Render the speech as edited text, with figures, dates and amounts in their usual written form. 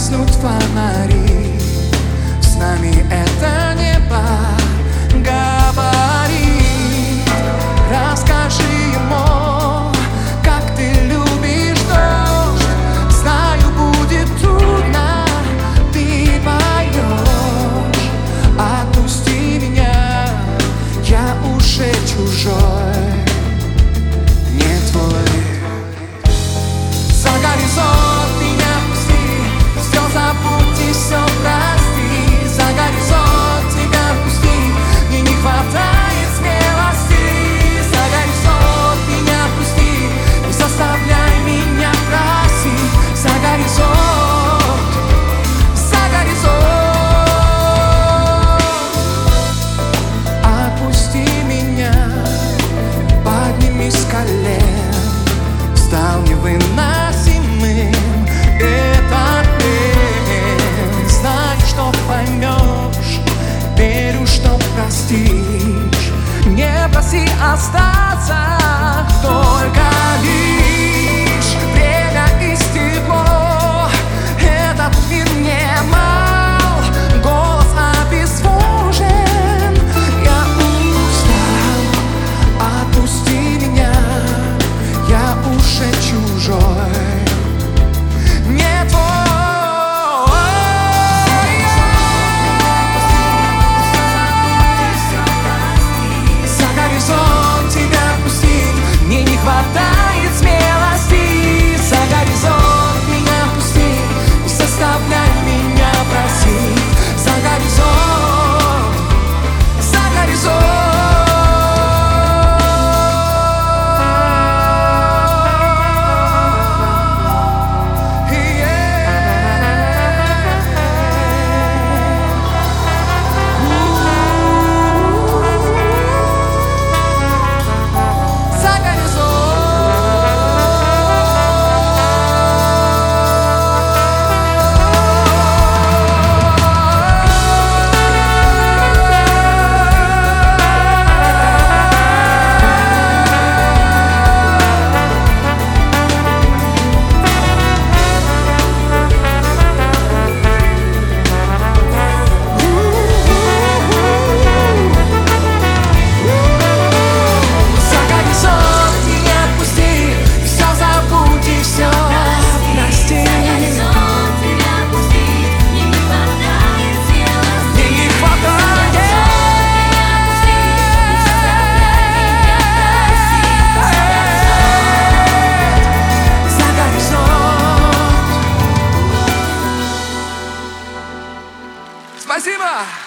гаснут фонари. С нами это небо говорит. Расскажи ему, как ты любишь дождь. Знаю, будет трудно, ты поешь. Отпусти меня, я уже чужой, не твой. За горизонт меня пусти, все забудь и все прости. За горизонт тебя пусти, мне не хватает смелости. За горизонт меня пусти, не заставляй меня просить. За горизонт, за горизонт, отпусти меня, подними с колен. Стал невыносимым этот плен. Знаю, что поймешь, верю, что простишь. Не проси остаться, только лишь время и стекло. Этот мир не мал, голос обезвожен. Я устал, отпусти меня, я уже чужой, не твой. За горизонт тебя пусти, мне не хватает смелости. За горизонт меня пусти, не заставляй меня просить. За горизонт, за горизонт. Спасибо!